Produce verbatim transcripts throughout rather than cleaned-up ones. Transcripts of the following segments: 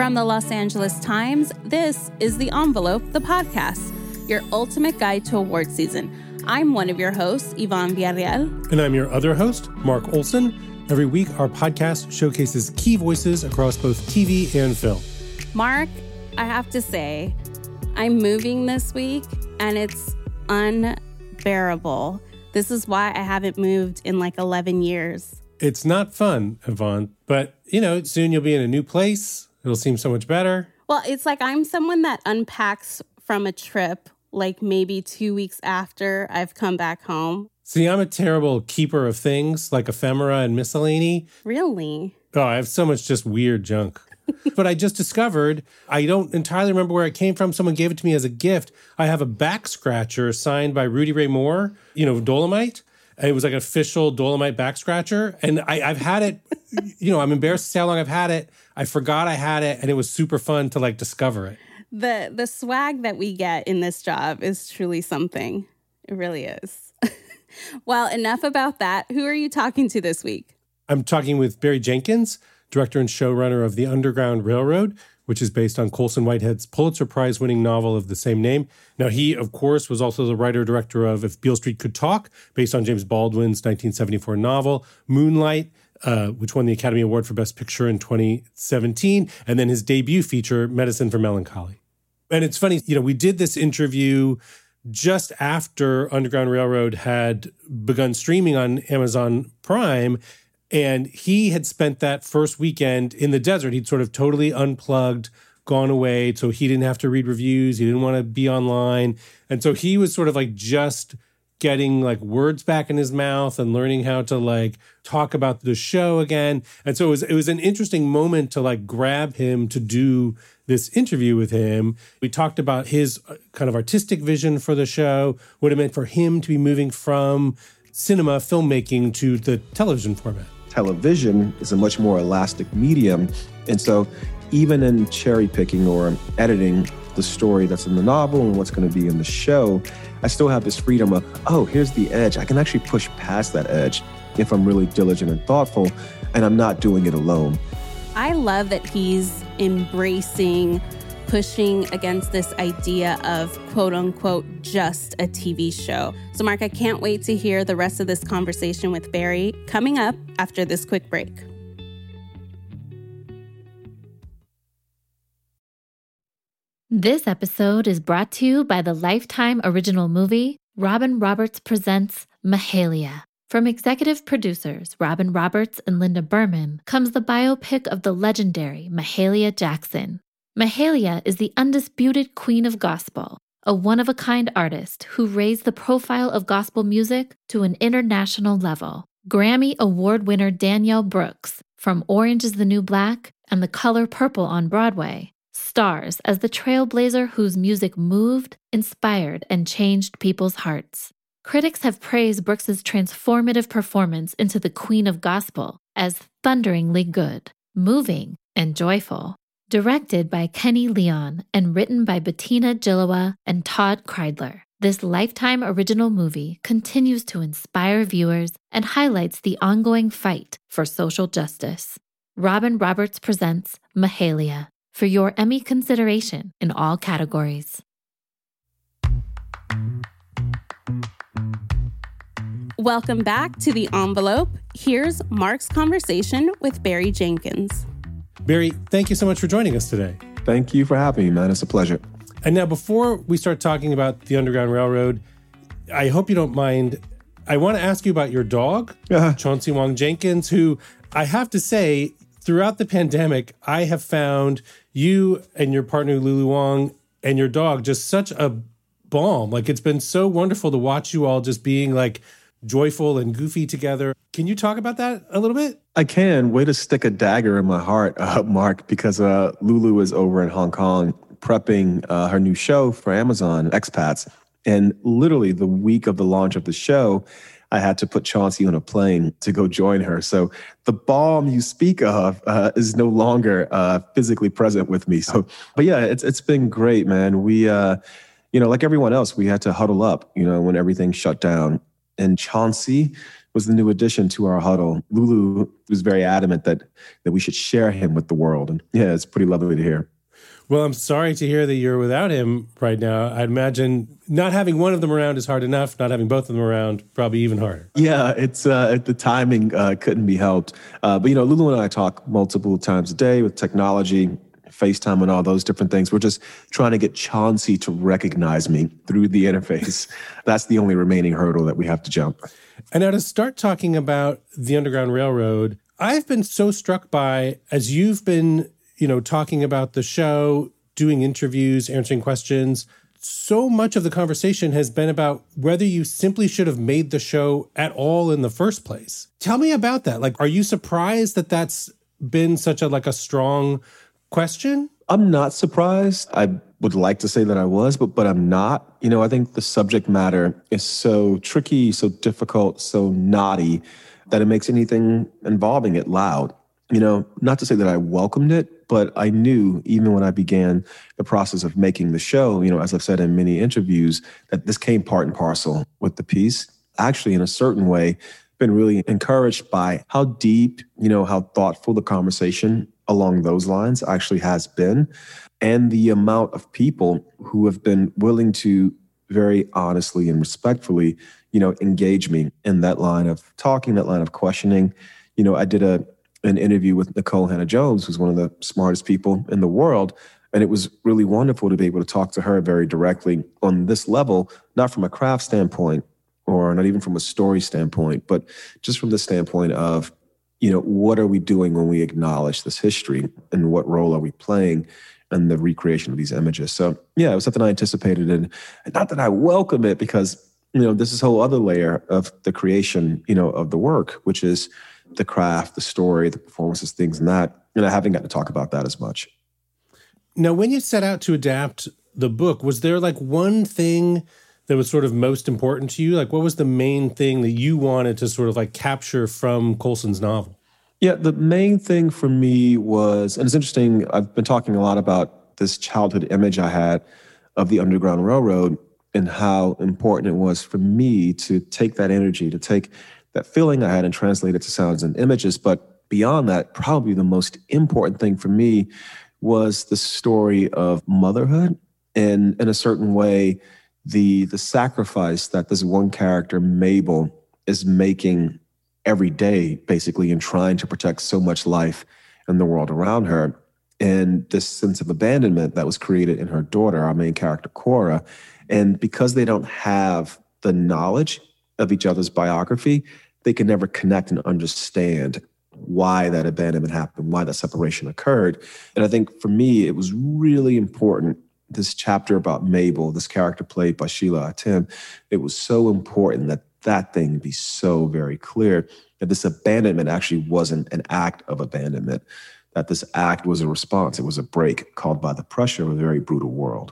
From the Los Angeles Times, this is The Envelope, the podcast, your ultimate guide to award season. I'm one of your hosts, Yvonne Villarreal. And I'm your other host, Mark Olson. Every week, our podcast showcases key voices across both T V and film. Mark, I have to say, I'm moving this week, and it's unbearable. This is why I haven't moved in like eleven years. It's not fun, Yvonne, but, you know, soon you'll be in a new place. It'll seem so much better. Well, it's like I'm someone that unpacks from a trip like maybe two weeks after I've come back home. See, I'm a terrible keeper of things like ephemera and miscellany. Really? Oh, I have so much just weird junk. But I just discovered, I don't entirely remember where it came from. Someone gave it to me as a gift. I have a back scratcher signed by Rudy Ray Moore, you know, Dolomite. It was like an official Dolomite back scratcher. And I, I've had it, you know, I'm embarrassed to say how long I've had it. I forgot I had it, and it was super fun to like discover it. The the swag that we get in this job is truly something. It really is. Well, enough about that. Who are you talking to this week? I'm talking with Barry Jenkins, director and showrunner of The Underground Railroad, which is based on Colson Whitehead's Pulitzer Prize-winning novel of the same name. Now, he, of course, was also the writer-director of If Beale Street Could Talk, based on James Baldwin's nineteen seventy-four novel, Moonlight, uh, which won the Academy Award for Best Picture in twenty seventeen, and then his debut feature, Medicine for Melancholy. And it's funny, you know, we did this interview just after Underground Railroad had begun streaming on Amazon Prime, and he had spent that first weekend in the desert. He'd sort of totally unplugged, gone away, so he didn't have to read reviews. He didn't want to be online. And so he was sort of like just getting like words back in his mouth and learning how to like talk about the show again. And so it was, it was an interesting moment to like grab him to do this interview with him. We talked about his kind of artistic vision for the show, what it meant for him to be moving from cinema filmmaking to the television format. Television is a much more elastic medium. And so even in cherry picking or editing the story that's in the novel and what's going to be in the show, I still have this freedom of, oh, here's the edge. I can actually push past that edge if I'm really diligent and thoughtful, and I'm not doing it alone. I love that he's embracing pushing against this idea of quote unquote just a T V show. So Mark, I can't wait to hear the rest of this conversation with Barry coming up after this quick break. This episode is brought to you by the Lifetime original movie, Robin Roberts Presents Mahalia. From executive producers Robin Roberts and Linda Berman comes the biopic of the legendary Mahalia Jackson. Mahalia is the undisputed queen of gospel, a one-of-a-kind artist who raised the profile of gospel music to an international level. Grammy Award winner Danielle Brooks, from Orange is the New Black and The Color Purple on Broadway, stars as the trailblazer whose music moved, inspired, and changed people's hearts. Critics have praised Brooks's transformative performance into the Queen of Gospel as thunderingly good, moving, and joyful. Directed by Kenny Leon and written by Bettina Gilloa and Todd Kreidler, this Lifetime original movie continues to inspire viewers and highlights the ongoing fight for social justice. Robin Roberts presents Mahalia for your Emmy consideration in all categories. Welcome back to The Envelope. Here's Mark's conversation with Barry Jenkins. Barry, thank you so much for joining us today. Thank you for having me, man. It's a pleasure. And now, before we start talking about the Underground Railroad, I hope you don't mind. I want to ask you about your dog, uh-huh. Chauncey Wong Jenkins, who I have to say, throughout the pandemic, I have found you and your partner, Lulu Wong, and your dog just such a balm. Like, it's been so wonderful to watch you all just being like joyful and goofy together. Can you talk about that a little bit? I can. Way to stick a dagger in my heart, uh, Mark, because uh, Lulu is over in Hong Kong prepping uh, her new show for Amazon, Expats. And literally the week of the launch of the show, I had to put Chauncey on a plane to go join her. So the balm you speak of uh, is no longer uh, physically present with me. So, but yeah, it's it's been great, man. We, uh, you know, like everyone else, we had to huddle up, you know, when everything shut down. And Chauncey was the new addition to our huddle. Lulu was very adamant that that we should share him with the world. And yeah, it's pretty lovely to hear. Well, I'm sorry to hear that you're without him right now. I'd imagine not having one of them around is hard enough. Not having both of them around, probably even harder. Yeah, it's uh, the timing uh, couldn't be helped. Uh, but, you know, Lulu and I talk multiple times a day with technology, FaceTime and all those different things. We're just trying to get Chauncey to recognize me through the interface. That's the only remaining hurdle that we have to jump. And now to start talking about the Underground Railroad, I've been so struck by, as you've been you know, talking about the show, doing interviews, answering questions, so much of the conversation has been about whether you simply should have made the show at all in the first place. Tell me about that. Like, are you surprised that that's been such a, like a strong question? I'm not surprised. I would like to say that I was, but but I'm not. You know, I think the subject matter is so tricky, so difficult, so knotty that it makes anything involving it loud. You know, not to say that I welcomed it, but I knew even when I began the process of making the show, you know, as I've said in many interviews, that this came part and parcel with the piece. Actually, in a certain way, been really encouraged by how deep, you know, how thoughtful the conversation along those lines actually has been, and the amount of people who have been willing to very honestly and respectfully, you know, engage me in that line of talking, that line of questioning. You know, I did a an interview with Nikole Hannah-Jones, who's one of the smartest people in the world. And it was really wonderful to be able to talk to her very directly on this level, not from a craft standpoint or not even from a story standpoint, but just from the standpoint of, you know, what are we doing when we acknowledge this history and what role are we playing in the recreation of these images? So yeah, it was something I anticipated, and not that I welcome it, because, you know, this is a whole other layer of the creation, you know, of the work, which is the craft, the story, the performances, things and that. And I haven't got to talk about that as much. Now, when you set out to adapt the book, was there like one thing that was sort of most important to you? Like, what was the main thing that you wanted to sort of like capture from Colson's novel? Yeah, the main thing for me was, and it's interesting, I've been talking a lot about this childhood image I had of the Underground Railroad and how important it was for me to take that energy, to take that feeling I had and translate it to sounds and images. But beyond that, probably the most important thing for me was the story of motherhood, and in a certain way, the the sacrifice that this one character, Mabel, is making every day, basically, in trying to protect so much life in the world around her. And this sense of abandonment that was created in her daughter, our main character, Cora. And because they don't have the knowledge of each other's biography, they can never connect and understand why that abandonment happened, why that separation occurred. And I think for me, it was really important, this chapter about Mabel, this character played by Sheila Atim, it was so important that that thing be so very clear, that this abandonment actually wasn't an act of abandonment, that this act was a response. It was a break called by the pressure of a very brutal world.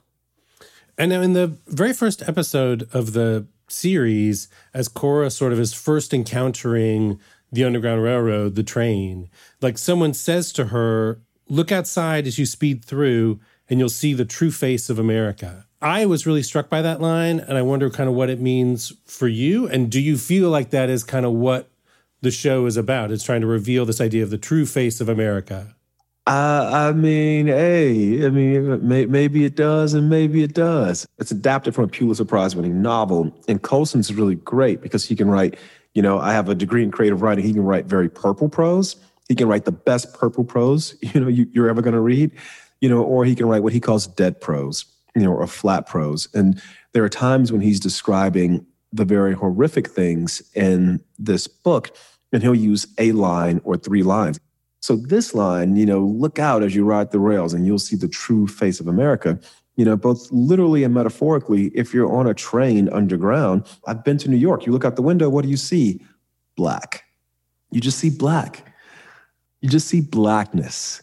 And now in the very first episode of the series, as Cora sort of is first encountering the Underground Railroad, the train, like someone says to her, look outside as you speed through and you'll see the true face of America. I was really struck by that line, and I wonder kind of what it means for you. And do you feel like that is kind of what the show is about? It's trying to reveal this idea of the true face of America. Uh, I mean, hey, I mean, may, maybe it does and maybe it does. It's adapted from a Pulitzer Prize-winning novel. And Colson's really great because he can write, you know, I have a degree in creative writing. He can write very purple prose. He can write the best purple prose, you know, you, you're ever going to read, you know, or he can write what he calls dead prose, you know, or flat prose. And there are times when he's describing the very horrific things in this book, and he'll use a line or three lines. So this line, you know, look out as you ride the rails and you'll see the true face of America, you know, both literally and metaphorically. If you're on a train underground, I've been to New York, you look out the window, what do you see? Black. You just see black. You just see blackness.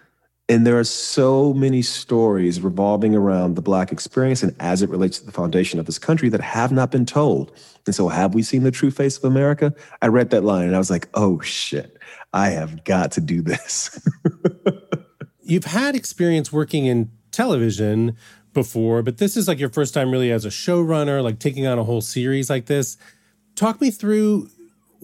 And there are so many stories revolving around the Black experience and as it relates to the foundation of this country that have not been told. And so have we seen the true face of America? I read that line and I was like, oh shit, I have got to do this. You've had experience working in television before, but this is like your first time really as a showrunner, like taking on a whole series like this. Talk me through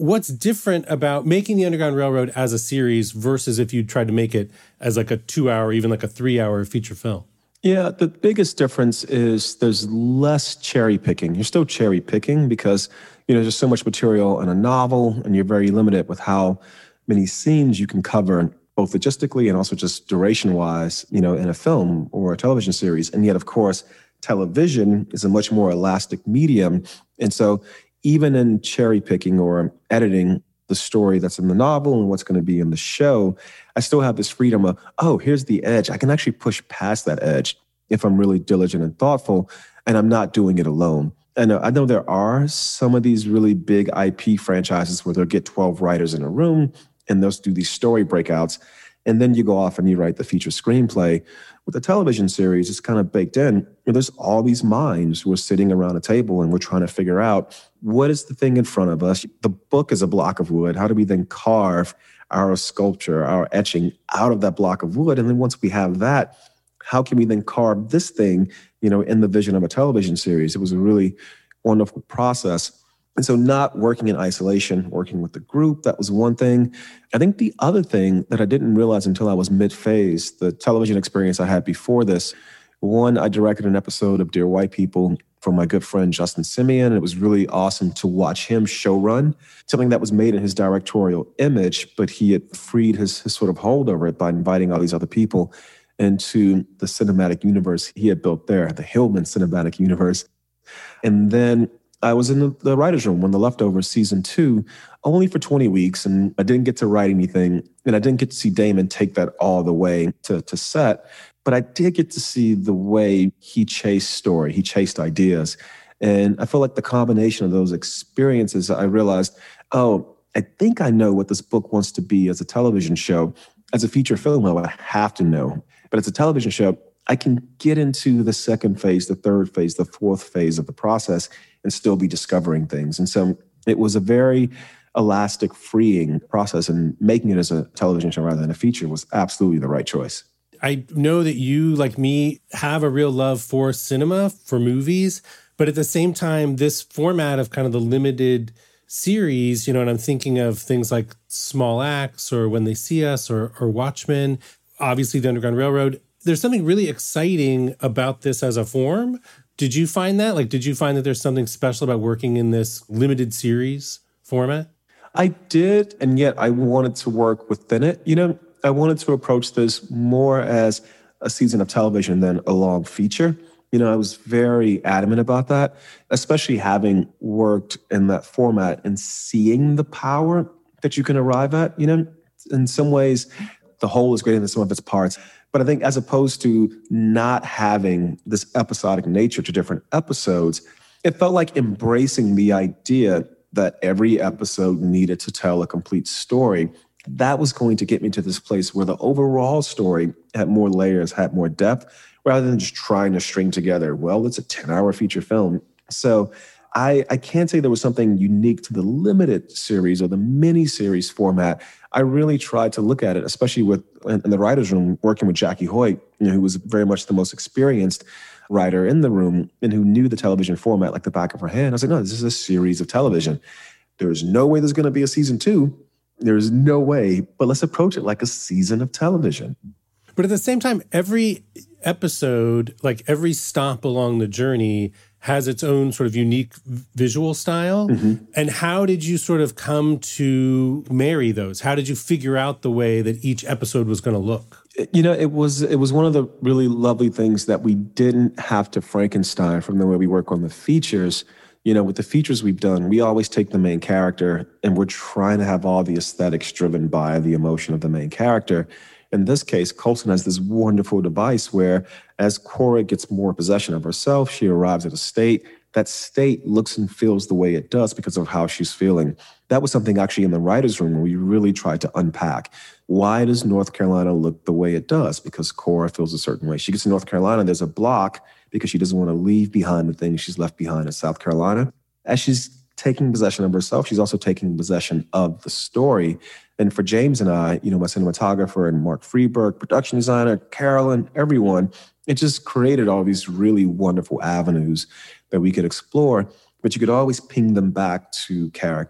what's different about making the Underground Railroad as a series versus if you tried to make it as like a two-hour, even like a three-hour feature film? Yeah, the biggest difference is there's less cherry picking. You're still cherry picking because, you know, there's so much material in a novel and you're very limited with how many scenes you can cover, both logistically and also just duration-wise, you know, in a film or a television series. And yet, of course, television is a much more elastic medium. And so even in cherry picking or editing the story that's in the novel and what's going to be in the show, I still have this freedom of, oh, here's the edge. I can actually push past that edge if I'm really diligent and thoughtful, and I'm not doing it alone. And I know there are some of these really big I P franchises where they'll get twelve writers in a room and they'll do these story breakouts. And then you go off and you write the feature screenplay. With a television series, it's kind of baked in. There's all these minds who are sitting around a table and we're trying to figure out what is the thing in front of us. The book is a block of wood. How do we then carve our sculpture, our etching out of that block of wood? And then once we have that, how can we then carve this thing, you know, in the vision of a television series? It was a really wonderful process. And so not working in isolation, working with the group, that was one thing. I think the other thing that I didn't realize until I was mid-phase, the television experience I had before this, one, I directed an episode of Dear White People for my good friend Justin Simeon. It was really awesome to watch him showrun something that was made in his directorial image, but he had freed his, his sort of hold over it by inviting all these other people into the cinematic universe he had built there, the Hillman cinematic universe. And then I was in the, the writer's room when The Leftovers season two, only for twenty weeks, and I didn't get to write anything, and I didn't get to see Damon take that all the way to, to set, but I did get to see the way he chased story, he chased ideas. And I feel like the combination of those experiences, I realized, oh, I think I know what this book wants to be as a television show. As a feature film, I would have to know. But as a television show, I can get into the second phase, the third phase, the fourth phase of the process and still be discovering things. And so it was a very elastic, freeing process, and making it as a television show rather than a feature was absolutely the right choice. I know that you, like me, have a real love for cinema, for movies, but at the same time, this format of kind of the limited series, you know, and I'm thinking of things like Small Axe or When They See Us or, or Watchmen, obviously the Underground Railroad. There's something really exciting about this as a form. Did you find that? Like, did you find that there's something special about working in this limited series format? I did, and yet I wanted to work within it. You know, I wanted to approach this more as a season of television than a long feature. You know, I was very adamant about that, especially having worked in that format and seeing the power that you can arrive at. You know, in some ways, the whole is greater than some of its parts. But I think as opposed to not having this episodic nature to different episodes, it felt like embracing the idea that every episode needed to tell a complete story. That was going to get me to this place where the overall story had more layers, had more depth, rather than just trying to string together, well, it's a ten-hour feature film. So I, I can't say there was something unique to the limited series or the mini-series format. I really tried to look at it, especially with in the writer's room, working with Jackie Hoyt, you know, who was very much the most experienced writer in the room and who knew the television format like the back of her hand. I was like, no, this is a series of television. There's no way there's going to be a season two. There's no way, but let's approach it like a season of television. But at the same time, every episode, like every stop along the journey, has its own sort of unique visual style. Mm-hmm. And how did you sort of come to marry those? How did you figure out the way that each episode was going to look? You know, it was it was one of the really lovely things that we didn't have to Frankenstein from the way we work on the features. You know, with the features we've done, we always take the main character and we're trying to have all the aesthetics driven by the emotion of the main character. In this case, Coulson has this wonderful device where as Cora gets more possession of herself, she arrives at a state. That state looks and feels the way it does because of how she's feeling. That was something actually in the writer's room where we really tried to unpack. Why does North Carolina look the way it does? Because Cora feels a certain way. She gets to North Carolina, there's a block because she doesn't want to leave behind the things she's left behind in South Carolina. As she's taking possession of herself, she's also taking possession of the story. And for James and I, you know, my cinematographer and Mark Freeberg, production designer, Carolyn, everyone, it just created all these really wonderful avenues that we could explore, but you could always ping them back to character.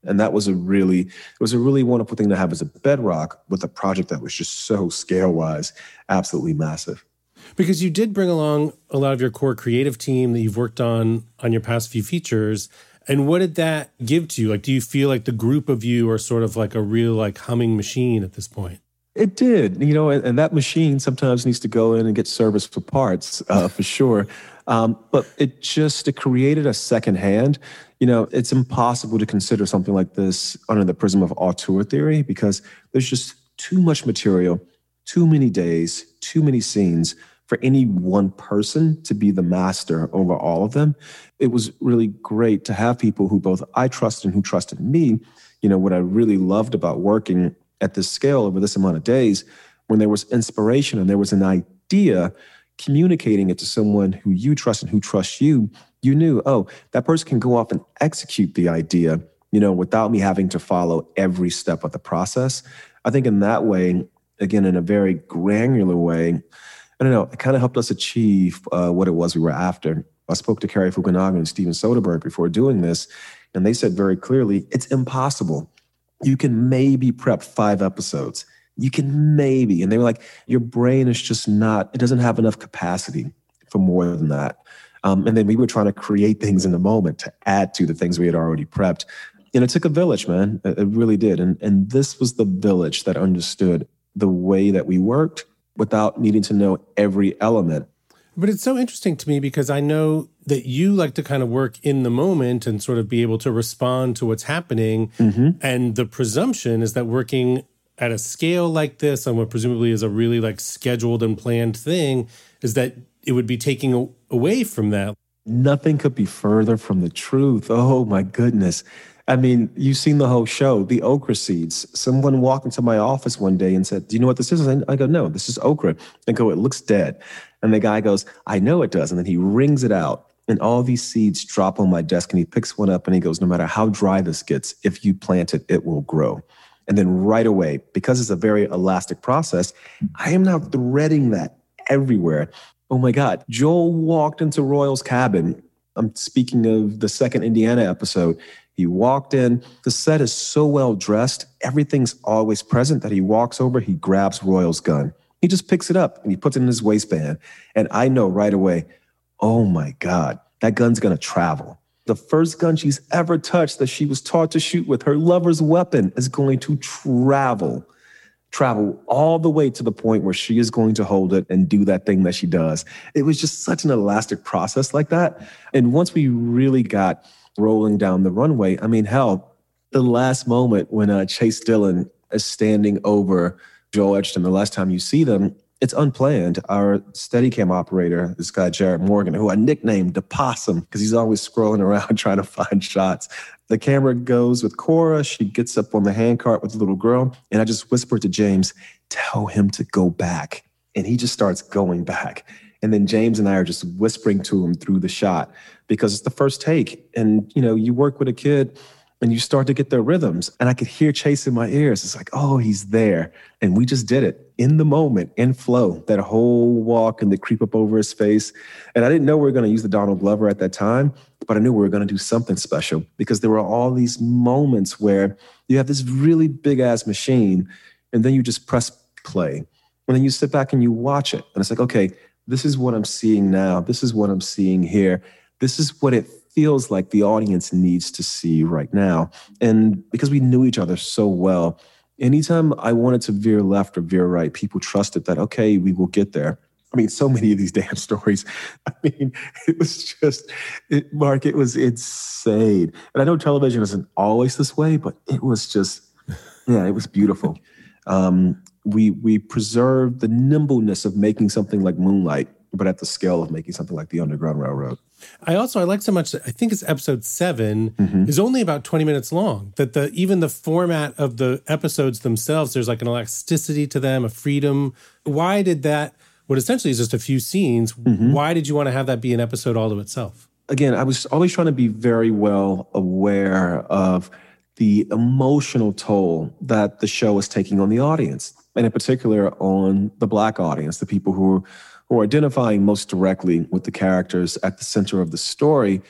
And that was a really, it was a really wonderful thing to have as a bedrock with a project that was just so scale-wise, absolutely massive. Because you did bring along a lot of your core creative team that you've worked on on your past few features. And what did that give to you? Like, do you feel like the group of you are sort of like a real like humming machine at this point? It did, you know, and, and that machine sometimes needs to go in and get service for parts, uh, for sure. Um, but it just, it created a second hand. You know, it's impossible to consider something like this under the prism of auteur theory because there's just too much material, too many days, too many scenes for any one person to be the master over all of them. It was really great to have people who both I trusted and who trusted me. You know, what I really loved about working at this scale over this amount of days, when there was inspiration and there was an idea, communicating it to someone who you trust and who trusts you, you knew, oh, that person can go off and execute the idea, you know, without me having to follow every step of the process. I think in that way, again, in a very granular way, I don't know, it kind of helped us achieve uh, what it was we were after. I spoke to Cary Fukunaga and Steven Soderbergh before doing this, and they said very clearly, it's impossible. You can maybe prep five episodes. You can maybe. And they were like, your brain is just not, it doesn't have enough capacity for more than that. Um, and then we were trying to create things in the moment to add to the things we had already prepped. And it took a village, man. It, it really did. And, and this was the village that understood the way that we worked without needing to know every element. But it's so interesting to me because I know that you like to kind of work in the moment and sort of be able to respond to what's happening. Mm-hmm. And the presumption is that working at a scale like this, on what presumably is a really like scheduled and planned thing, is that it would be taking away from that. Nothing could be further from the truth. Oh my goodness. I mean, you've seen the whole show, the okra seeds. Someone walked into my office one day and said, do you know what this is? I go, no, this is okra. I go, it looks dead. And the guy goes, I know it does. And then he wrings it out and all these seeds drop on my desk and he picks one up and he goes, no matter how dry this gets, if you plant it, it will grow. And then right away, because it's a very elastic process, I am now threading that everywhere. Oh my God. Joel walked into Royal's cabin. I'm speaking of the second Indiana episode. He walked in, the set is so well dressed, everything's always present that he walks over, he grabs Royal's gun. He just picks it up and he puts it in his waistband. And I know right away, oh my God, that gun's gonna travel. The first gun she's ever touched that she was taught to shoot with, her lover's weapon, is going to travel, travel all the way to the point where she is going to hold it and do that thing that she does. It was just such an elastic process like that. And once we really got rolling down the runway, I mean, hell, the last moment when uh, Chase Dillon is standing over Joel Edgerton, the last time you see them, it's unplanned. Our Steadicam operator, this guy, Jared Morgan, who I nicknamed the Possum because he's always scrolling around trying to find shots. The camera goes with Cora. She gets up on the handcart with the little girl. And I just whispered to James, tell him to go back. And he just starts going back. And then James and I are just whispering to him through the shot because it's the first take. And, you know, you work with a kid and you start to get their rhythms. And I could hear Chase in my ears. It's like, oh, he's there. And we just did it in the moment, in flow, that whole walk and the creep up over his face. And I didn't know we were going to use the Donald Glover at that time, but I knew we were going to do something special because there were all these moments where you have this really big ass machine and then you just press play. And then you sit back and you watch it. And it's like, okay, this is what I'm seeing now. This is what I'm seeing here. This is what it feels like the audience needs to see right now. And because we knew each other so well, anytime I wanted to veer left or veer right, people trusted that, okay, we will get there. I mean, so many of these damn stories. I mean, it was just, it, Mark, it was insane. And I know television isn't always this way, but it was just, yeah, it was beautiful. Um, we we preserved the nimbleness of making something like Moonlight, but at the scale of making something like The Underground Railroad. I also, I like so much, I think it's episode seven, mm-hmm. is only about twenty minutes long. That the even the format of the episodes themselves, there's like an elasticity to them, a freedom. Why did that, what essentially is just a few scenes, mm-hmm. why did you want to have that be an episode all to itself? Again, I was always trying to be very well aware of the emotional toll that the show is taking on the audience, and in particular on the Black audience, the people who are, who are identifying most directly with the characters at the center of the story.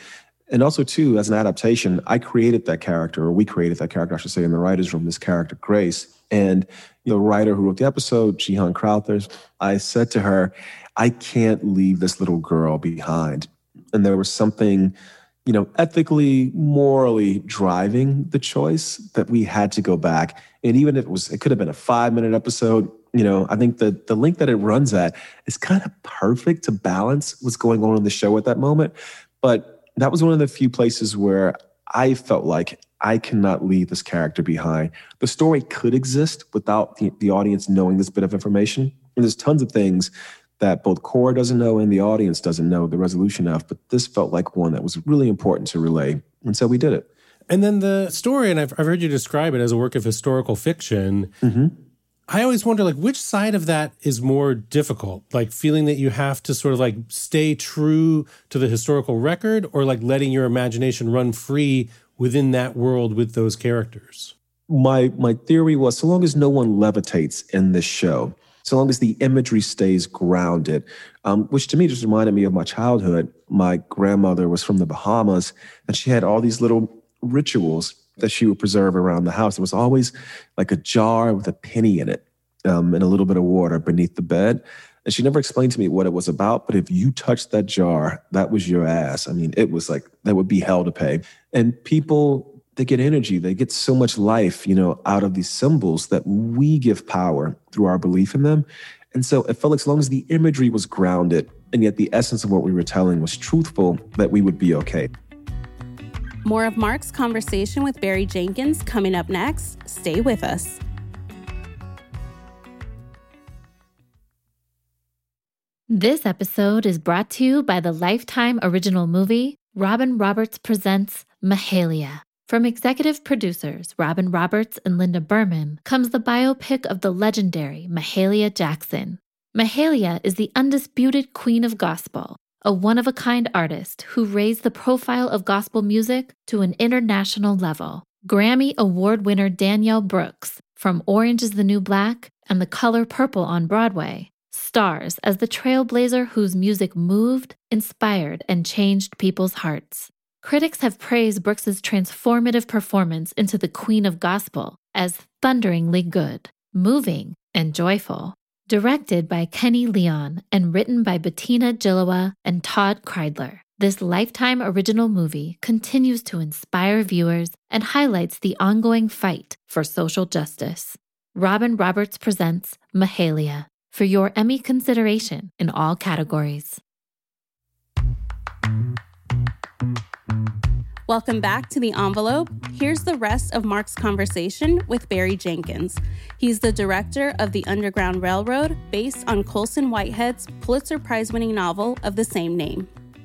And also, too, as an adaptation, I created that character, or we created that character, I should say, in the writer's room, this character, Grace. And the writer who wrote the episode, Jihan Crowthers, I said to her, I can't leave this little girl behind. And there was something, you know, ethically, morally driving the choice that we had to go back. And even if it was, it could have been a five minute episode, you know, I think the the length that it runs at is kind of perfect to balance what's going on in the show at that moment. But that was one of the few places where I felt like I cannot leave this character behind. The story could exist without the, the audience knowing this bit of information. And there's tons of things that both Korra doesn't know and the audience doesn't know the resolution of, but this felt like one that was really important to relay. And so we did it. And then the story, and I've, I've heard you describe it as a work of historical fiction. Mm-hmm. I always wonder, like, which side of that is more difficult? Like, feeling that you have to sort of, like, stay true to the historical record, or, like, letting your imagination run free within that world with those characters? My my theory was, so long as no one levitates in this show, so long as the imagery stays grounded, um, which to me just reminded me of my childhood. My grandmother was from the Bahamas, and she had all these little rituals that she would preserve around the house. There was always like a jar with a penny in it um, and a little bit of water beneath the bed. And she never explained to me what it was about, but if you touched that jar, that was your ass. I mean, it was like, that would be hell to pay. And people, they get energy, they get so much life, you know, out of these symbols that we give power through our belief in them. And so it felt like as long as the imagery was grounded and yet the essence of what we were telling was truthful, that we would be okay. More of Mark's conversation with Barry Jenkins coming up next. Stay with us. This episode is brought to you by the Lifetime original movie, Robin Roberts Presents Mahalia. From executive producers Robin Roberts and Linda Berman comes the biopic of the legendary Mahalia Jackson. Mahalia is the undisputed queen of gospel, a one-of-a-kind artist who raised the profile of gospel music to an international level. Grammy Award winner Danielle Brooks, from Orange is the New Black and The Color Purple on Broadway, stars as the trailblazer whose music moved, inspired, and changed people's hearts. Critics have praised Brooks's transformative performance into the Queen of Gospel as thunderingly good, moving, and joyful. Directed by Kenny Leon and written by Bettina Gilloa and Todd Kreidler, this Lifetime original movie continues to inspire viewers and highlights the ongoing fight for social justice. Robin Roberts presents Mahalia for your Emmy consideration in all categories. Welcome back to The Envelope. Here's the rest of Mark's conversation with Barry Jenkins. He's the director of The Underground Railroad, based on Colson Whitehead's Pulitzer Prize-winning novel of the same name.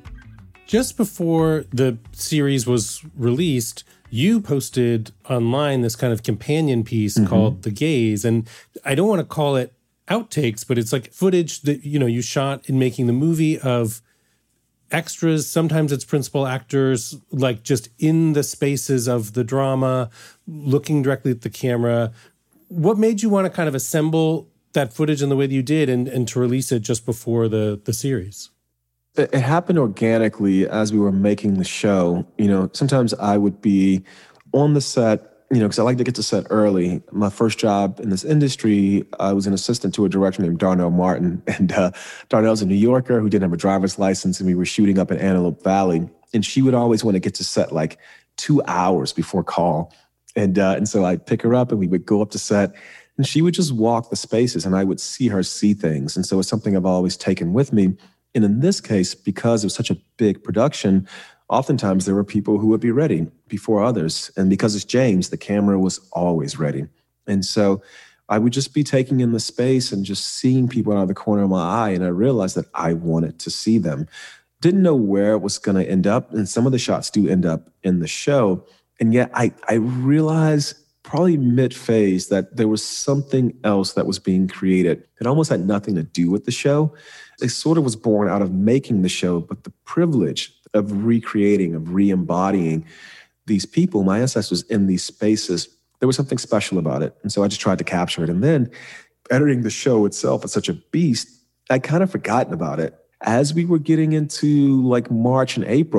Just before the series was released, you posted online this kind of companion piece mm-hmm. called The Gaze. And I don't want to call it outtakes, but it's like footage that, you know, you shot in making the movie of extras. Sometimes it's principal actors, like just in the spaces of the drama, looking directly at the camera. What made you want to kind of assemble that footage in the way that you did and, and to release it just before the, the series? It, it happened organically as we were making the show. You know, sometimes I would be on the set, you know, because I like to get to set early. My first job in this industry, I was an assistant to a director named Darnell Martin. And uh, Darnell's a New Yorker who didn't have a driver's license, and we were shooting up in Antelope Valley. And she would always want to get to set like two hours before call. And uh, and so I'd pick her up and we would go up to set, and she would just walk the spaces and I would see her see things. And so it's something I've always taken with me. And in this case, because it was such a big production, oftentimes there were people who would be ready before others. And because it's James, the camera was always ready. And so I would just be taking in the space and just seeing people out of the corner of my eye. And I realized that I wanted to see them. Didn't know where it was going to end up. And some of the shots do end up in the show. And yet I, I realized probably mid-phase that there was something else that was being created. It almost had nothing to do with the show. It sort of was born out of making the show, but the privilege of recreating, of re-embodying these people, my ancestors in these spaces, there was something special about it. And so I just tried to capture it. And then editing the show itself is such a beast, I'd kind of forgotten about it. As we were getting into like March and April,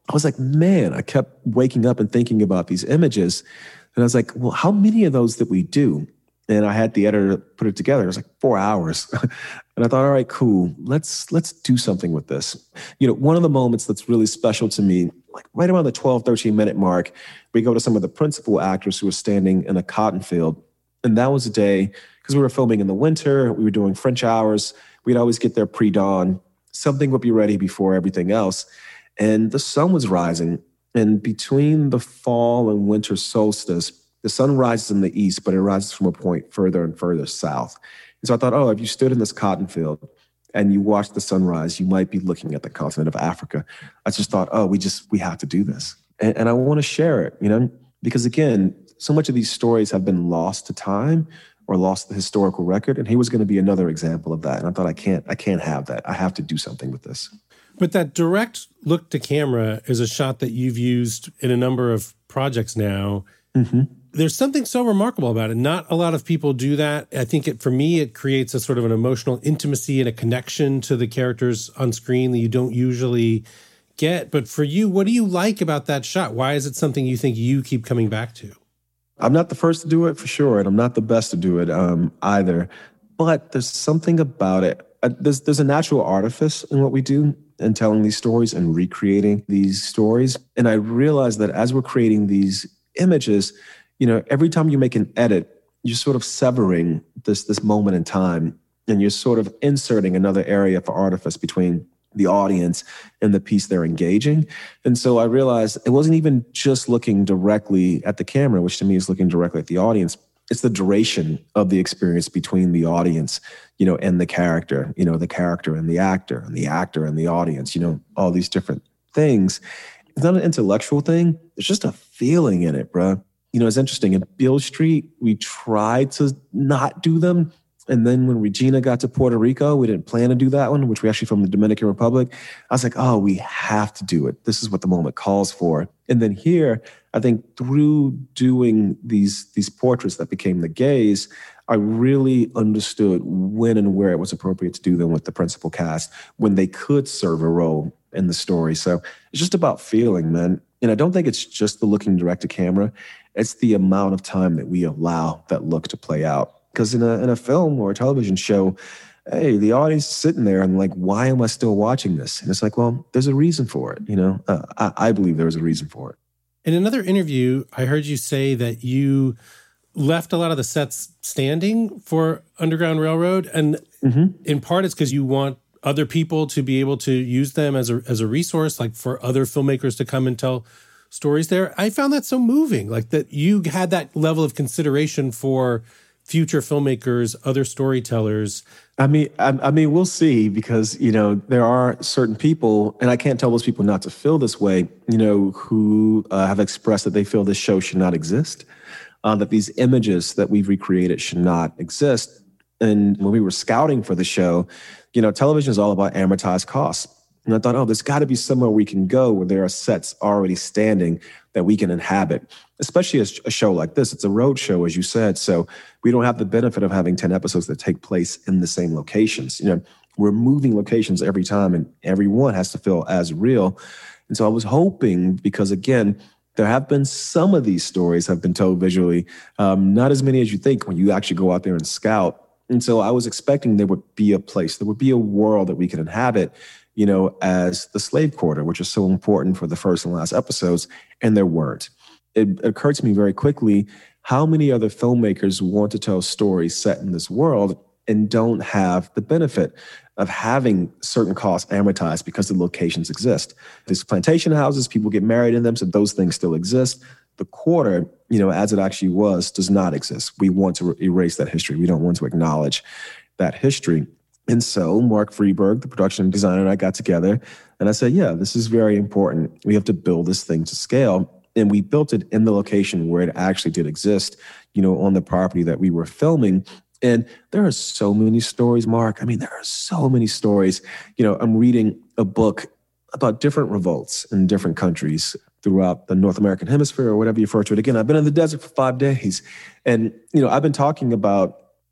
I was like, man, I kept waking up and thinking about these images. And I was like, well, how many of those did we do? And I had the editor put it together. It was like four hours. And I thought, all right, cool. Let's let's do something with this. You know, one of the moments that's really special to me, like right around the twelve, thirteen minute mark, we go to some of the principal actors who were standing in a cotton field. And that was a day, because we were filming in the winter, we were doing French hours. We'd always get there pre-dawn. Something would be ready before everything else. And the sun was rising. And between the fall and winter solstice, the sun rises in the east, but it rises from a point further and further south. And so I thought, oh, if you stood in this cotton field and you watched the sunrise, you might be looking at the continent of Africa. I just thought, oh, we just, we have to do this. And, and I want to share it, you know, because again, so much of these stories have been lost to time or lost the historical record. And he was going to be another example of that. And I thought, I can't, I can't have that. I have to do something with this. But that direct look to camera is a shot that you've used in a number of projects now. Mm-hmm. There's something so remarkable about it. Not a lot of people do that. I think it, for me, it creates a sort of an emotional intimacy and a connection to the characters on screen that you don't usually get. But for you, what do you like about that shot? Why is it something you think you keep coming back to? I'm not the first to do it, for sure, and I'm not the best to do it um, either. But there's something about it. Uh, there's there's a natural artifice in what we do in telling these stories and recreating these stories. And I realized that as we're creating these images, you know, every time you make an edit, you're sort of severing this this moment in time, and you're sort of inserting another area for artifice between the audience and the piece they're engaging. And so I realized it wasn't even just looking directly at the camera, which to me is looking directly at the audience. It's the duration of the experience between the audience, you know, and the character, you know, the character and the actor, and the actor and the audience, you know, all these different things. It's not an intellectual thing. There's just a feeling in it, bro. You know, it's interesting. In Beale Street, we tried to not do them. And then when Regina got to Puerto Rico, we didn't plan to do that one, which we actually filmed in the Dominican Republic. I was like, oh, we have to do it. This is what the moment calls for. And then here, I think through doing these, these portraits that became the gaze, I really understood when and where it was appropriate to do them with the principal cast, when they could serve a role in the story. So it's just about feeling, man. And I don't think it's just the looking direct to camera. It's the amount of time that we allow that look to play out. Because in a in a film or a television show, hey, the audience is sitting there and like, why am I still watching this? And it's like, well, there's a reason for it. You know, uh, I, I believe there was a reason for it. In another interview, I heard you say that you left a lot of the sets standing for Underground Railroad. And mm-hmm. in part, it's because you want other people to be able to use them as a as a resource, like for other filmmakers to come and tell stories there. I found that so moving, like that you had that level of consideration for future filmmakers, other storytellers. I mean, I, I mean, we'll see, because, you know, there are certain people, and I can't tell those people not to feel this way, you know, who uh, have expressed that they feel this show should not exist, uh, that these images that we've recreated should not exist. And when we were scouting for the show, you know, television is all about amortized costs. And I thought, oh, there's got to be somewhere we can go where there are sets already standing that we can inhabit, especially as a show like this. It's a road show, as you said. So we don't have the benefit of having ten episodes that take place in the same locations. You know, we're moving locations every time, and every one has to feel as real. And so I was hoping, because again, there have been some of these stories have been told visually, um, not as many as you think when you actually go out there and scout. And so I was expecting there would be a place, there would be a world that we could inhabit, you know, as the slave quarter, which is so important for the first and last episodes, and there weren't. It occurred to me very quickly, how many other filmmakers want to tell stories set in this world and don't have the benefit of having certain costs amortized because the locations exist. There's plantation houses, people get married in them, so those things still exist. The quarter, you know, as it actually was, does not exist. We want to erase that history. We don't want to acknowledge that history. And so Mark Freeberg, the production designer, and I got together and I said, yeah, this is very important. We have to build this thing to scale. And we built it in the location where it actually did exist, you know, on the property that we were filming. And there are so many stories, Mark. I mean, there are so many stories. You know, I'm reading a book about different revolts in different countries throughout the North American hemisphere, or whatever you refer to it. Again, I've been in the desert for five days. And, you know, I've been talking about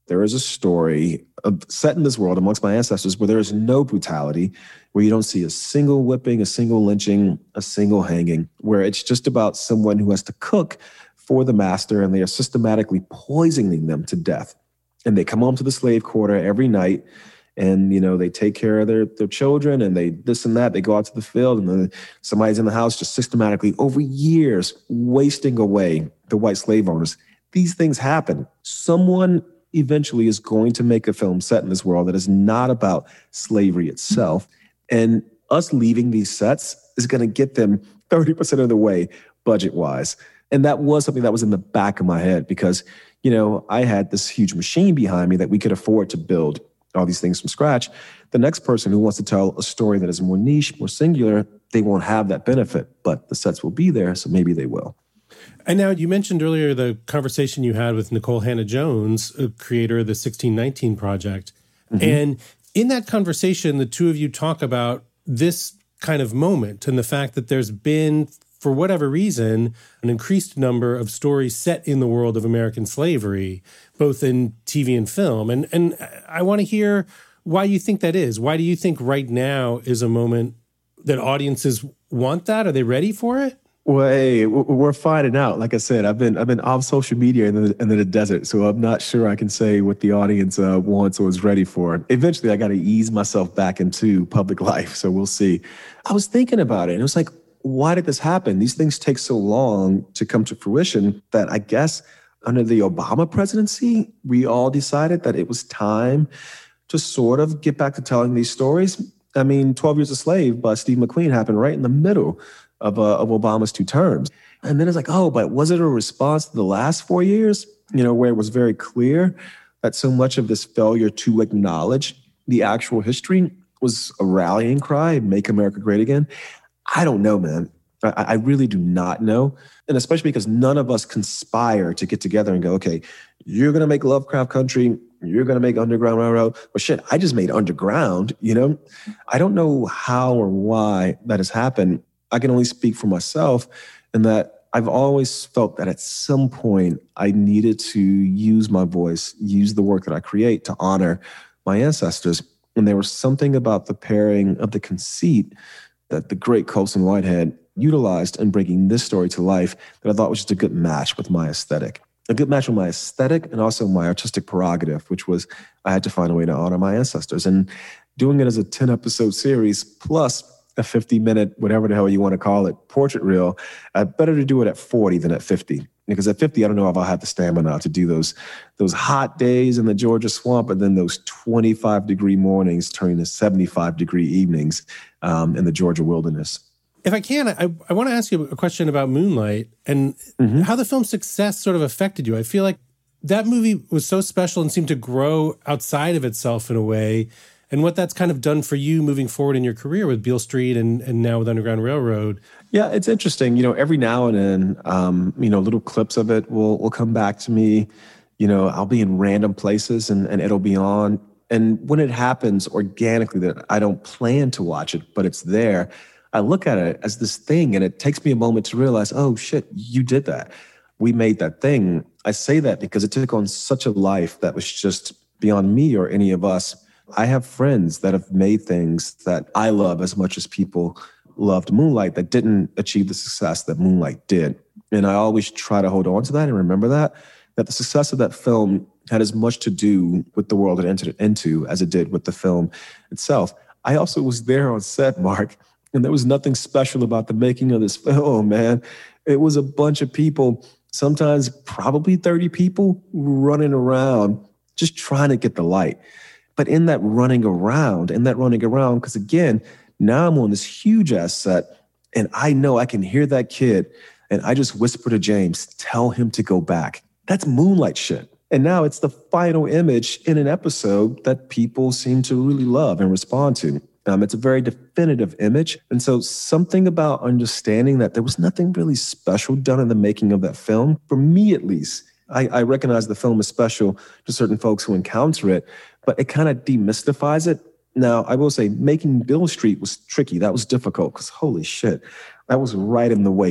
there is a story of, set in this world amongst my ancestors where there is no brutality, where you don't see a single whipping, a single lynching, a single hanging, where it's just about someone who has to cook for the master and they are systematically poisoning them to death. And they come home to the slave quarter every night and, you know, they take care of their, their children and they this and that. They go out to the field and then somebody's in the house just systematically over years wasting away the white slave owners. These things happen. Someone eventually is going to make a film set in this world that is not about slavery itself. And us leaving these sets is going to get them thirty percent of the way budget-wise. And that was something that was in the back of my head because, you know, I had this huge machine behind me that we could afford to build all these things from scratch. The next person who wants to tell a story that is more niche, more singular, they won't have that benefit, but the sets will be there, so maybe they will. And now you mentioned earlier the conversation you had with Nicole Hannah-Jones, creator of the sixteen nineteen Project. Mm-hmm. And in that conversation, the two of you talk about this kind of moment and the fact that there's been, for whatever reason, an increased number of stories set in the world of American slavery, both in T V and film. And, and I want to hear why you think that is. Why do you think right now is a moment that audiences want that? Are they ready for it? Well, hey, we're finding out. Like I said, I've been I've been off social media in the, in the desert, so I'm not sure I can say what the audience uh, wants or is ready for. Eventually, I got to ease myself back into public life, so we'll see. I was thinking about it, and it was like, why did this happen? These things take so long to come to fruition that I guess under the Obama presidency, we all decided that it was time to sort of get back to telling these stories. I mean, twelve Years a Slave by Steve McQueen happened right in the middle of, uh, of Obama's two terms. And then it's like, oh, but was it a response to the last four years, you know, where it was very clear that so much of this failure to acknowledge the actual history was a rallying cry, make America great again? I don't know, man. I, I really do not know. And especially because none of us conspire to get together and go, okay, you're going to make Lovecraft Country, you're going to make Underground Railroad. Well, shit, I just made Underground, you know? I don't know how or why that has happened. I can only speak for myself, and that I've always felt that at some point I needed to use my voice, use the work that I create to honor my ancestors. And there was something about the pairing of the conceit that the great Colson Whitehead utilized in bringing this story to life that I thought was just a good match with my aesthetic. A good match with my aesthetic and also my artistic prerogative, which was I had to find a way to honor my ancestors. And doing it as a ten-episode series plus a fifty-minute, whatever the hell you want to call it, portrait reel, uh, better to do it at forty than at fifty. Because at fifty, I don't know if I'll have the stamina to do those, those hot days in the Georgia swamp, and then those twenty-five degree mornings turning to seventy-five degree evenings um, in the Georgia wilderness. If I can, I, I want to ask you a question about Moonlight and mm-hmm. how the film's success sort of affected you. I feel like that movie was so special and seemed to grow outside of itself in a way. And what that's kind of done for you moving forward in your career with Beale Street and, and now with Underground Railroad. Yeah, it's interesting. You know, every now and then, um, you know, little clips of it will will come back to me. You know, I'll be in random places and, and it'll be on. And when it happens organically that I don't plan to watch it, but it's there, I look at it as this thing and it takes me a moment to realize, oh, shit, you did that. We made that thing. I say that because it took on such a life that was just beyond me or any of us. I have friends that have made things that I love as much as people loved Moonlight that didn't achieve the success that Moonlight did. And I always try to hold on to that and remember that, that the success of that film had as much to do with the world it entered into as it did with the film itself. I also was there on set, Mark, and there was nothing special about the making of this film, man. It was a bunch of people, sometimes probably thirty people running around just trying to get the light. But in that running around, in that running around, because again, now I'm on this huge ass set and I know I can hear that kid and I just whisper to James, tell him to go back. That's Moonlight shit. And now it's the final image in an episode that people seem to really love and respond to. Um, it's a very definitive image. And so something about understanding that there was nothing really special done in the making of that film, for me at least, I, I recognize the film is special to certain folks who encounter it, but it kind of demystifies it. Now, I will say making Beale Street was tricky. That was difficult because holy shit, that was right in the wake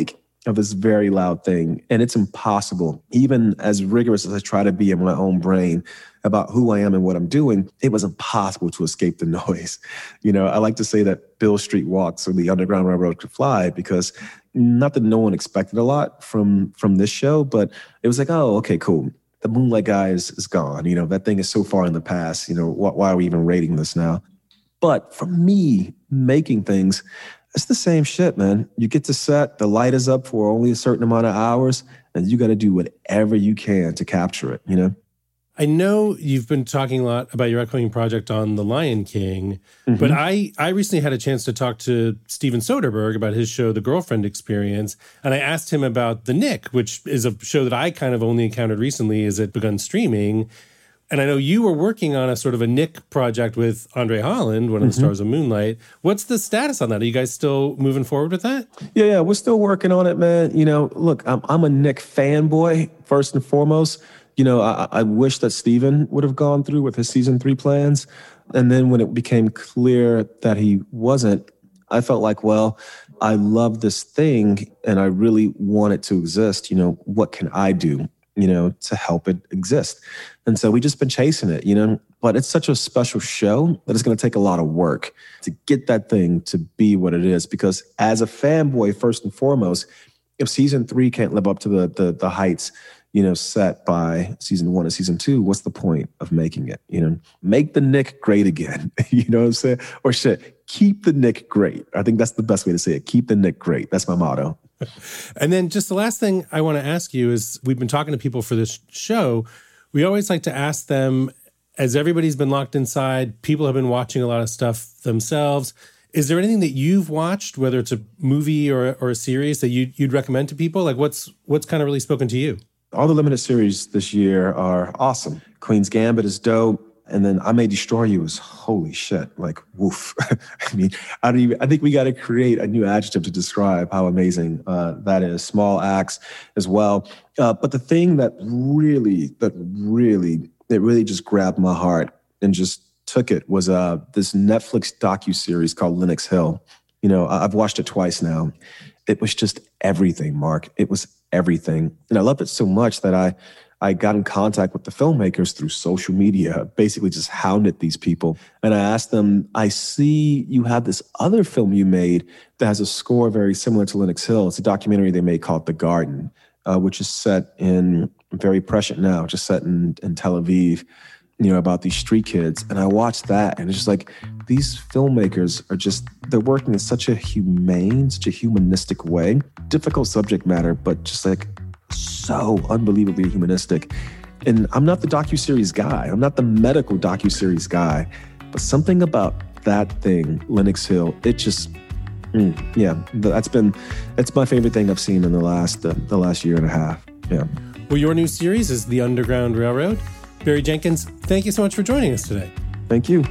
of this very loud thing. And it's impossible, even as rigorous as I try to be in my own brain about who I am and what I'm doing, it was impossible to escape the noise. You know, I like to say that Beale Street walks or the Underground Railroad could fly, because not that no one expected a lot from, from this show, but it was like, oh, okay, cool. The Moonlight guy is, is gone. You know, that thing is so far in the past. You know, why, why are we even rating this now? But for me, making things, it's the same shit, man. You get to set, the light is up for only a certain amount of hours, and you got to do whatever you can to capture it, you know? I know you've been talking a lot about your upcoming project on The Lion King, mm-hmm. but I, I recently had a chance to talk to Steven Soderbergh about his show, The Girlfriend Experience, and I asked him about The Knick, which is a show that I kind of only encountered recently as it begun streaming. And I know you were working on a sort of a Knick project with Andre Holland, one of the mm-hmm. stars of Moonlight. What's the status on that? Are you guys still moving forward with that? Yeah, yeah, we're still working on it, man. You know, look, I'm, I'm a Knick fanboy, first and foremost. You know, I, I wish that Steven would have gone through with his season three plans. And then when it became clear that he wasn't, I felt like, well, I love this thing and I really want it to exist. You know, what can I do, you know, to help it exist? And so we just been chasing it, you know, but it's such a special show that it's going to take a lot of work to get that thing to be what it is. Because as a fanboy, first and foremost, if season three can't live up to the the, the heights, you know, set by season one and season two, what's the point of making it? You know, make the Knick great again. You know what I'm saying? Or shit, keep the Knick great. I think that's the best way to say it. Keep the Knick great. That's my motto. And then just the last thing I want to ask you is, we've been talking to people for this show. We always like to ask them, as everybody's been locked inside, people have been watching a lot of stuff themselves. Is there anything that you've watched, whether it's a movie or, or a series, that you'd, you'd recommend to people? Like what's what's kind of really spoken to you? All the limited series this year are awesome. Queen's Gambit is dope. And then I May Destroy You is holy shit. Like, woof. I mean, I don't even, I think we got to create a new adjective to describe how amazing uh, that is. Small Axe as well. Uh, but the thing that really, that really, it really just grabbed my heart and just took it was uh, this Netflix docuseries called Lenox Hill. You know, I've watched it twice now. It was just everything, Mark. It was everything. And I loved it so much that I, I got in contact with the filmmakers through social media, basically just hounded these people. And I asked them, I see you have this other film you made that has a score very similar to Lenox Hill. It's a documentary they made called The Garden, uh, which is set in, very prescient now, just set in, in Tel Aviv, you know, about these street kids. And I watched that and it's just like, these filmmakers are just, they're working in such a humane, such a humanistic way. Difficult subject matter, but just like so unbelievably humanistic. And I'm not the docuseries guy. I'm not the medical docuseries guy. But something about that thing, Lenox Hill, it just, mm, yeah, that's been, it's my favorite thing I've seen in the last, uh, the last year and a half. Yeah. Well, your new series is The Underground Railroad. Barry Jenkins, thank you so much for joining us today. Thank you.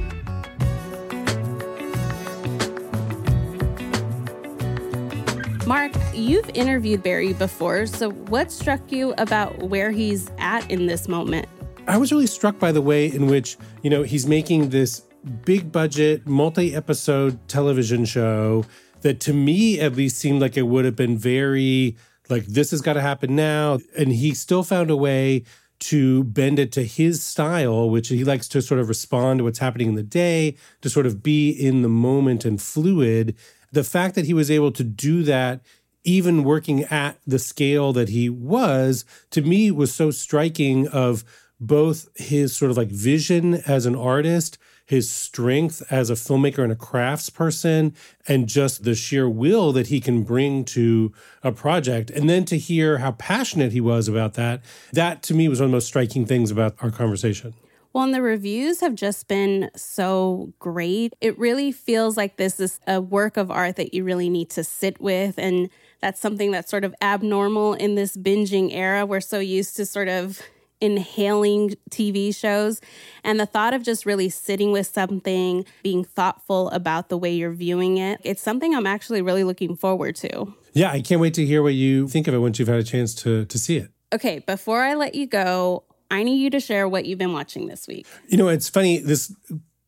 Mark, you've interviewed Barry before, so what struck you about where he's at in this moment? I was really struck by the way in which, you know, he's making this big budget, multi-episode television show that to me at least seemed like it would have been very, like, this has got to happen now. And he still found a way to bend it to his style, which he likes to sort of respond to what's happening in the day, to sort of be in the moment and fluid. The fact that he was able to do that, even working at the scale that he was, to me was so striking of both his sort of like vision as an artist, his strength as a filmmaker and a craftsperson, and just the sheer will that he can bring to a project. And then to hear how passionate he was about that, that to me was one of the most striking things about our conversation. Well, and the reviews have just been so great. It really feels like this is a work of art that you really need to sit with. And that's something that's sort of abnormal in this binging era. We're so used to sort of inhaling T V shows. And the thought of just really sitting with something, being thoughtful about the way you're viewing it, it's something I'm actually really looking forward to. Yeah, I can't wait to hear what you think of it once you've had a chance to to see it. Okay, before I let you go, I need you to share what you've been watching this week. You know, it's funny, this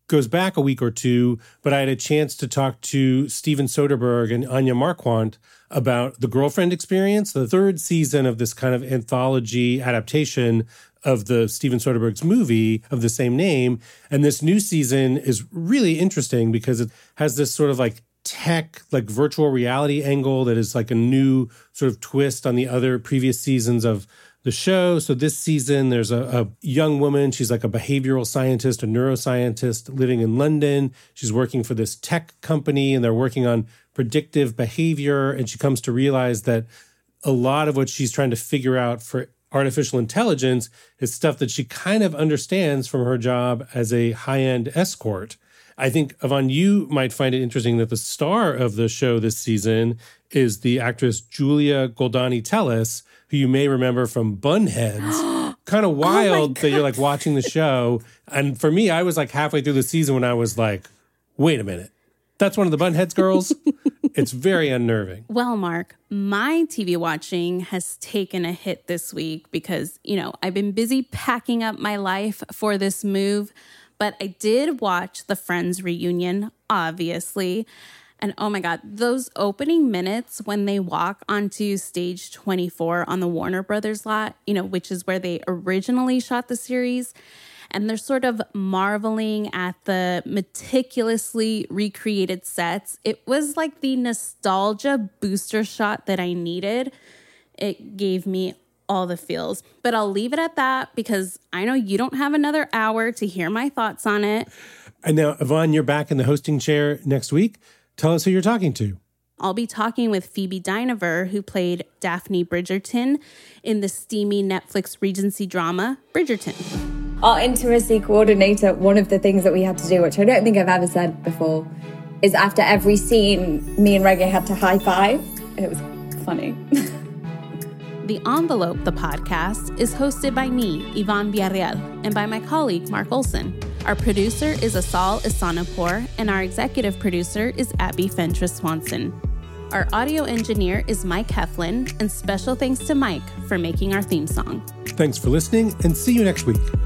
goes back a week or two, but I had a chance to talk to Steven Soderbergh and Anya Marquardt about The Girlfriend Experience, the third season of this kind of anthology adaptation of the Steven Soderbergh's movie of the same name. And this new season is really interesting because it has this sort of like tech, like virtual reality angle that is like a new sort of twist on the other previous seasons of the show. So this season, there's a, a young woman. She's like a behavioral scientist, a neuroscientist living in London. She's working for this tech company, and they're working on predictive behavior. And she comes to realize that a lot of what she's trying to figure out for artificial intelligence is stuff that she kind of understands from her job as a high-end escort. I think, Yvonne, you might find it interesting that the star of the show this season is the actress Julia Goldani Tellis, who you may remember from Bunheads. Kind of wild oh that you're like watching the show. And for me, I was like halfway through the season when I was like, wait a minute. That's one of the Bunheads girls? It's very unnerving. Well, Mark, my T V watching has taken a hit this week because, you know, I've been busy packing up my life for this move. But I did watch the Friends reunion, obviously. And oh my God, those opening minutes when they walk onto stage twenty-four on the Warner Brothers lot, you know, which is where they originally shot the series. And they're sort of marveling at the meticulously recreated sets. It was like the nostalgia booster shot that I needed. It gave me all the feels. But I'll leave it at that because I know you don't have another hour to hear my thoughts on it. And now, Yvonne, you're back in the hosting chair next week. Tell us who you're talking to. I'll be talking with Phoebe Dynevor, who played Daphne Bridgerton in the steamy Netflix Regency drama, Bridgerton. Our intimacy coordinator, one of the things that we had to do, which I don't think I've ever said before, is after every scene, me and Reggae had to high five. It was funny. The Envelope, the podcast, is hosted by me, Yvonne Villarreal, and by my colleague, Mark Olson. Our producer is Asal Isanapur, and our executive producer is Abby Fentress Swanson. Our audio engineer is Mike Heflin, and special thanks to Mike for making our theme song. Thanks for listening, and see you next week.